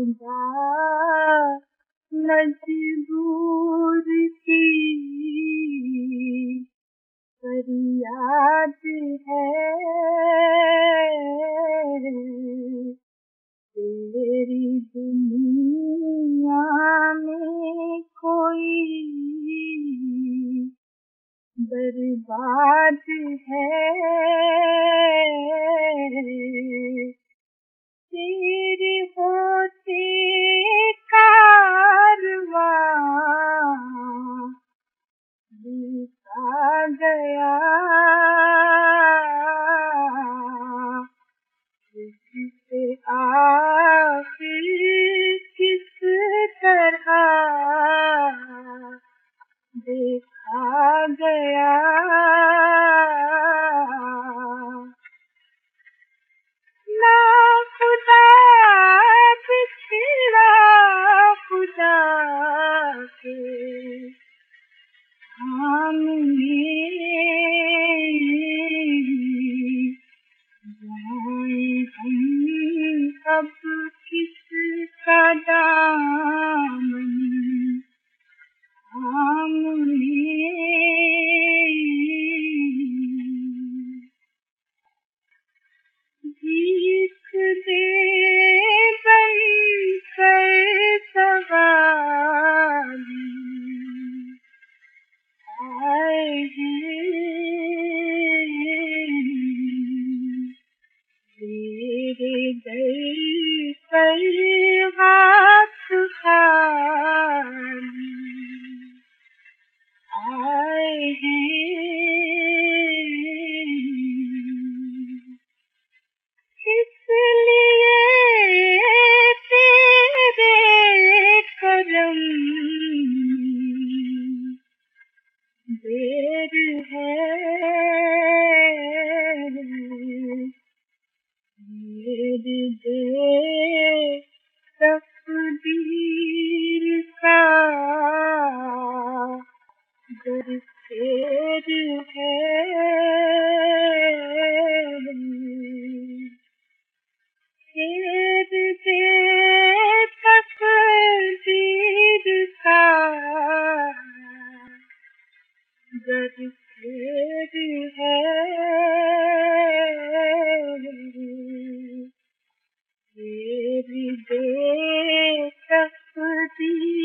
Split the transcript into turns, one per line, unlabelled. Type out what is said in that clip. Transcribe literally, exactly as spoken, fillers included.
खुदा मजबूर की फरियाद है, तेरी दुनिया में कोई बर्बाद है, तेरे होते कारवां रुका गया, इससे आखिर किस तरह देखा गया। ना खुदा पिछला खुदा के सामने जाएं हम अब किसका दामन थामने। भीख दे बनकर सवारी आए हैं, तेरे दर पर हाथ खाली आए हैं, इसलिए तेरे करम देर है, देर दे तकदीर का गर फेर है, फेर दे तकदीर का गर फेर है, फेर दे तकदीर